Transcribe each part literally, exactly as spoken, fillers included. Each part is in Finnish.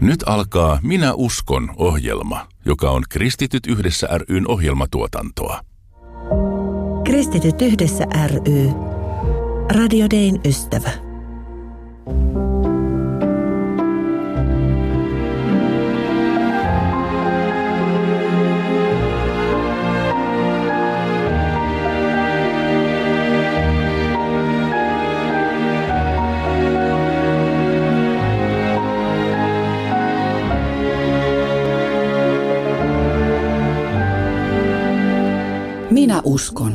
Nyt alkaa Minä uskon -ohjelma, joka on Kristityt yhdessä ry:n ohjelmatuotantoa. Kristityt yhdessä ry. Radio Dayn ystävä. Minä uskon.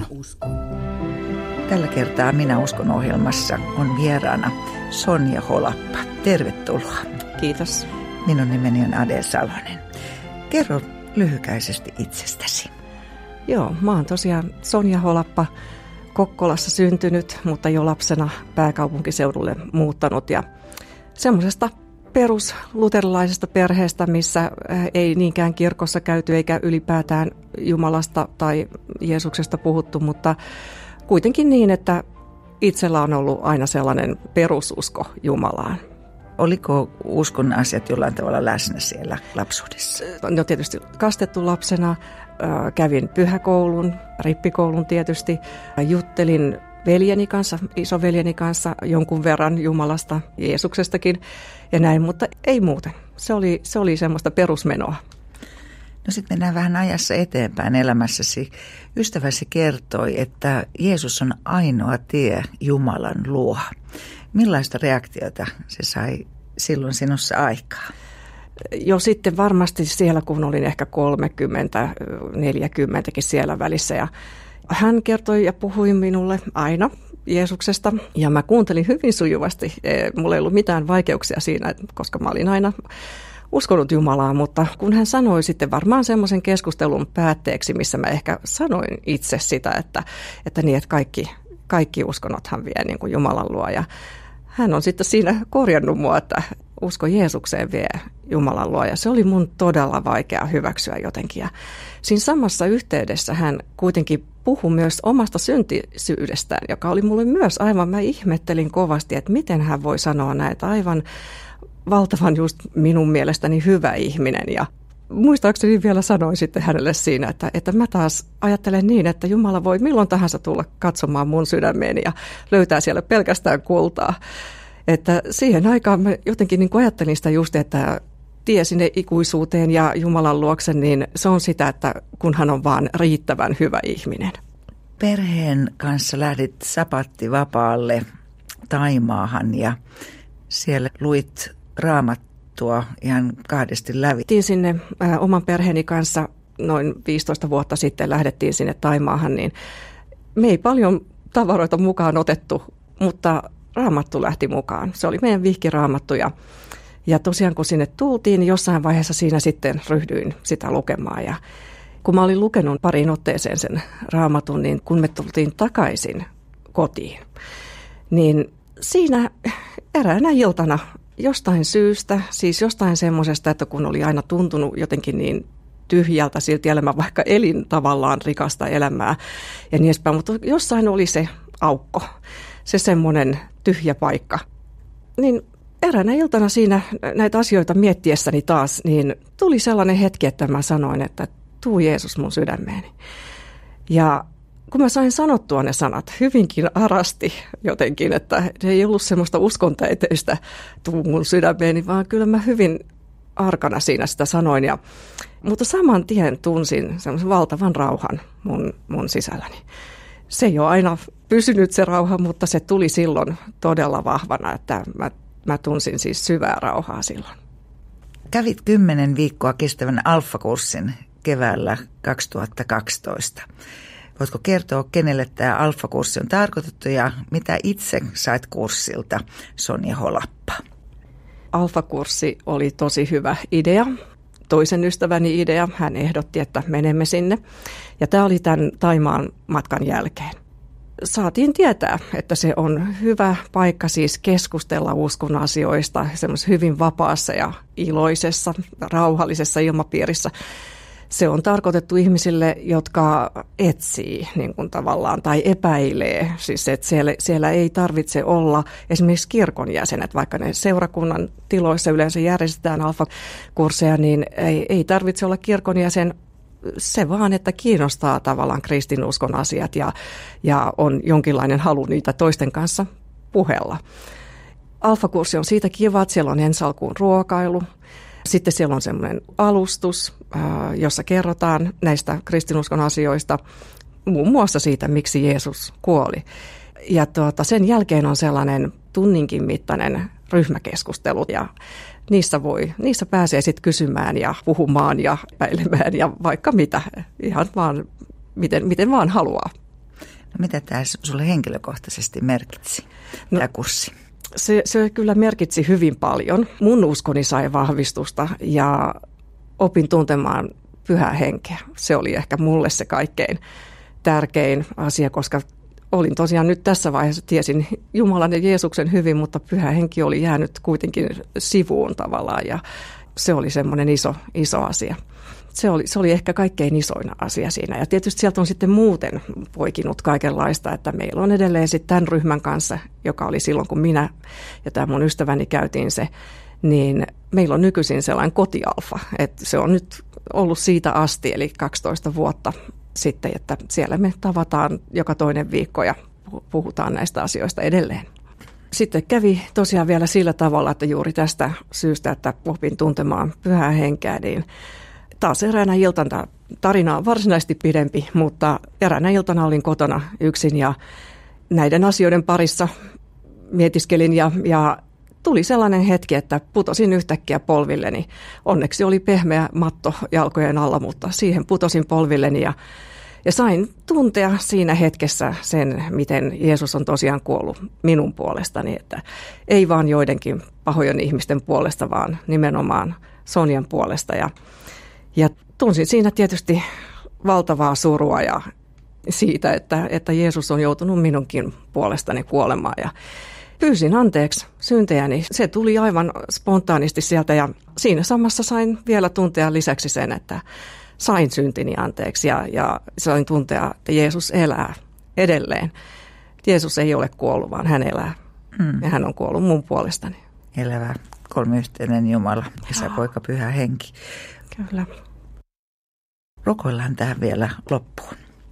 Tällä kertaa Minä uskon -ohjelmassa on vieraana Sonja Holappa. Tervetuloa. Kiitos. Minun nimeni on Ade Salonen. Kerro lyhykäisesti itsestäsi. Joo, mä oon tosiaan Sonja Holappa, Kokkolassa syntynyt, mutta jo lapsena pääkaupunkiseudulle muuttanut. Ja semmoisesta perusluterilaisesta perheestä, missä ei niinkään kirkossa käyty eikä ylipäätään Jumalasta tai Jeesuksesta puhuttu, mutta kuitenkin niin, että itsellä on ollut aina sellainen perususko Jumalaan. Oliko uskon asiat jollain tavalla läsnä siellä lapsuudessa? No tietysti kastettu lapsena, kävin pyhäkoulun, rippikoulun tietysti, juttelin veljeni kanssa, isoveljeni kanssa jonkun verran Jumalasta, Jeesuksestakin ja näin, mutta ei muuten. Se oli, se oli semmoista perusmenoa. No sitten mennään vähän ajassa eteenpäin elämässäsi. Ystäväsi kertoi, että Jeesus on ainoa tie Jumalan luo. Millaista reaktiota se sai silloin sinussa aikaa? Jo sitten varmasti siellä, kun olin ehkä kolmekymmentä, neljäkymmentäkin siellä välissä. Ja hän kertoi ja puhui minulle aina Jeesuksesta ja mä kuuntelin hyvin sujuvasti. Mulla ei ollut mitään vaikeuksia siinä, koska mä olin aina uskonut Jumalaa, mutta kun hän sanoi sitten varmaan semmoisen keskustelun päätteeksi, missä mä ehkä sanoin itse sitä, että, että niin, että kaikki, kaikki uskonnothan vie niin kuin Jumalan luo. Ja hän on sitten siinä korjannut mua, että usko Jeesukseen vie Jumalan luo, ja se oli mun todella vaikea hyväksyä jotenkin. Ja siinä samassa yhteydessä hän kuitenkin puhui myös omasta syntisyydestään, joka oli mulle myös aivan, mä ihmettelin kovasti, että miten hän voi sanoa näitä aivan valtavan just minun mielestäni hyvä ihminen. Ja muistaakseni vielä sanoin sitten hänelle siinä, että, että mä taas ajattelen niin, että Jumala voi milloin tahansa tulla katsomaan mun sydämeeni ja löytää siellä pelkästään kultaa. Että siihen aikaan mä jotenkin niin kuin ajattelin sitä just, että tie sinne ikuisuuteen ja Jumalan luokse, niin se on sitä, että kun hän on vaan riittävän hyvä ihminen. Perheen kanssa lähdit sapattivapaalle Taimaahan ja siellä luit Raamattua ihan kahdesti läpi. Sinne ä, oman perheeni kanssa noin viisitoista vuotta sitten lähdettiin sinne Taimaahan, niin me ei paljon tavaroita mukaan otettu, mutta Raamattu lähti mukaan. Se oli meidän vihkiraamattu ja, ja tosiaan kun sinne tultiin, niin jossain vaiheessa siinä sitten ryhdyin sitä lukemaan. Ja kun mä olin lukenut pariin otteeseen sen Raamatun, niin kun me tultiin takaisin kotiin, niin siinä eräänä iltana jostain syystä, siis jostain semmoisesta, että kun oli aina tuntunut jotenkin niin tyhjältä silti elämä, vaikka elin tavallaan rikasta elämää ja niin edespäin, mutta jossain oli se aukko, se semmoinen tyhjä paikka. Niin eräänä iltana siinä näitä asioita miettiessäni taas, niin tuli sellainen hetki, että mä sanoin, että tuu Jeesus mun sydämeeni. Ja kun mä sain sanottua ne sanat hyvinkin arasti jotenkin, että ei ollut semmoista uskontäyteistä tuu mun sydämeeni, vaan kyllä mä hyvin arkana siinä sitä sanoin. Ja, mutta saman tien tunsin semmoisen valtavan rauhan mun, mun sisälläni. Se ei ole aina pysynyt se rauha, mutta se tuli silloin todella vahvana, että mä, mä tunsin siis syvää rauhaa silloin. Kävit kymmenen viikkoa kestävän alfakurssin keväällä kaksituhattakaksitoista. Voitko kertoa, kenelle tämä alfakurssi on tarkoitettu ja mitä itse sait kurssilta, Sonja Holappa? Alfakurssi oli tosi hyvä idea. Toisen ystäväni idea. Hän ehdotti, että menemme sinne. Ja tämä oli tämän Taimaan matkan jälkeen. Saatiin tietää, että se on hyvä paikka siis keskustella uskon asioista semmoisessa hyvin vapaassa ja iloisessa, rauhallisessa ilmapiirissä. Se on tarkoitettu ihmisille, jotka etsii niin kuin tavallaan tai epäilee. Siis että siellä, siellä ei tarvitse olla esimerkiksi kirkon jäsenet, vaikka ne seurakunnan tiloissa yleensä järjestetään alfakursseja, niin ei, ei tarvitse olla kirkon jäsen. Se vaan, että kiinnostaa tavallaan kristinuskon asiat ja, ja on jonkinlainen halu niitä toisten kanssa puhella. Alfakurssi on siitä kiva, että siellä on ensi alkuun ruokailu. Sitten siellä on semmoinen alustus, jossa kerrotaan näistä kristinuskon asioista, muun muassa siitä, miksi Jeesus kuoli. Ja tuota, sen jälkeen on sellainen tunninkin mittainen ryhmäkeskustelu ja niissä, voi, niissä pääsee sitten kysymään ja puhumaan ja päilemään ja vaikka mitä, ihan vaan miten, miten vaan haluaa. No, mitä tämä sulle henkilökohtaisesti merkitsi, no, tämä kurssi? Se, se kyllä merkitsi hyvin paljon. Mun uskoni sai vahvistusta ja opin tuntemaan pyhää henkeä. Se oli ehkä mulle se kaikkein tärkein asia, koska olin tosiaan nyt tässä vaiheessa, tiesin Jumalan ja Jeesuksen hyvin, mutta pyhä henki oli jäänyt kuitenkin sivuun tavallaan ja se oli semmoinen iso, iso asia. Se oli, se oli ehkä kaikkein isoin asia siinä. Ja tietysti sieltä on sitten muuten poikinut kaikenlaista, että meillä on edelleen sitten tämän ryhmän kanssa, joka oli silloin, kun minä ja tämä mun ystäväni käytiin se, niin meillä on nykyisin sellainen kotialfa. Että se on nyt ollut siitä asti, eli kaksitoista vuotta sitten, että siellä me tavataan joka toinen viikko ja puhutaan näistä asioista edelleen. Sitten kävi tosiaan vielä sillä tavalla, että juuri tästä syystä, että opin tuntemaan pyhää henkeä, niin taas eräänä iltana, tarina on varsinaisesti pidempi, mutta eräänä iltana olin kotona yksin ja näiden asioiden parissa mietiskelin ja, ja tuli sellainen hetki, että putosin yhtäkkiä polvilleni. Onneksi oli pehmeä matto jalkojen alla, mutta siihen putosin polvilleni ja, ja sain tuntea siinä hetkessä sen, miten Jeesus on tosiaan kuollut minun puolestani, että ei vaan joidenkin pahojen ihmisten puolesta, vaan nimenomaan Sonjan puolesta ja Ja tunsin siinä tietysti valtavaa surua ja siitä, että, että Jeesus on joutunut minunkin puolestani kuolemaan. Ja pyysin anteeksi syntejäni. Se tuli aivan spontaanisti sieltä ja siinä samassa sain vielä tuntea lisäksi sen, että sain syntini anteeksi ja, ja sain tuntea, että Jeesus elää edelleen. Jeesus ei ole kuollut, vaan hän elää mm. ja hän on kuollut mun puolestani. Elävä kolmiyhteinen Jumala, Isä, Poika, Pyhä Henki. Kyllä. Rukoillaan tähän vielä loppuun.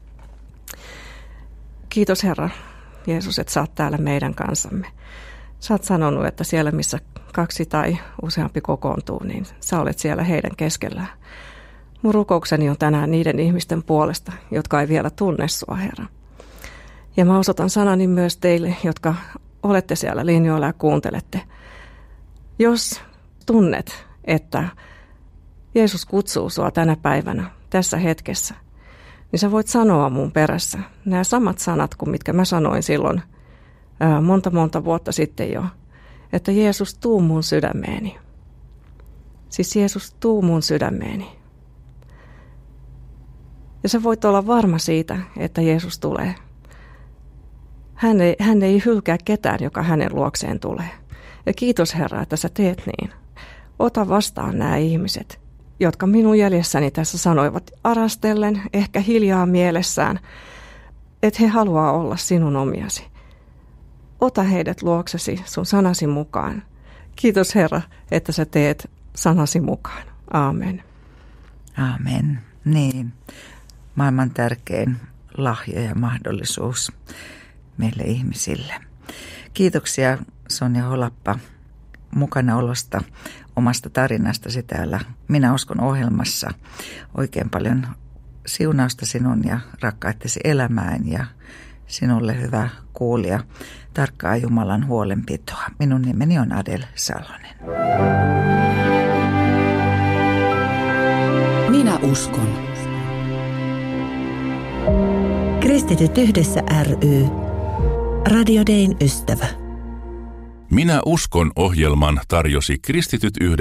Kiitos Herra Jeesus, että sä oot täällä meidän kanssamme. Sä oot sanonut, että siellä missä kaksi tai useampi kokoontuu, niin sä olet siellä heidän keskellään. Mun rukoukseni on tänään niiden ihmisten puolesta, jotka ei vielä tunne sua, Herra. Ja mä osoitan sanani myös teille, jotka olette siellä linjoilla ja kuuntelette. Jos tunnet, että Jeesus kutsuu sua tänä päivänä, tässä hetkessä, niin sä voit sanoa mun perässä nämä samat sanat kuin mitkä mä sanoin silloin ää, monta monta vuotta sitten jo, että Jeesus tuu mun sydämeeni. Siis Jeesus tuu mun sydämeeni. Ja sä voit olla varma siitä, että Jeesus tulee. Hän ei, hän ei hylkää ketään, joka hänen luokseen tulee. Ja kiitos Herra, että sä teet niin. Ota vastaan nämä ihmiset, jotka minun jäljessäni tässä sanoivat arastellen, ehkä hiljaa mielessään, että he haluaa olla sinun omiasi. Ota heidät luoksesi sun sanasi mukaan. Kiitos Herra, että sä teet sanasi mukaan. Aamen. Aamen. Niin, maailman tärkein lahja ja mahdollisuus meille ihmisille. Kiitoksia Sonja Holappa mukanaolosta, omasta tarinastasi täällä Minä uskon -ohjelmassa. Oikein paljon siunausta sinun ja rakkaittesi elämään ja sinulle hyvä kuulija, tarkkaa Jumalan huolenpitoa. Minun nimeni on Adel Salonen. Minä uskon. Kristityt yhdessä ry. Radio Dayn ystävä. Minä uskon -ohjelman tarjosi Kristityt yhdessä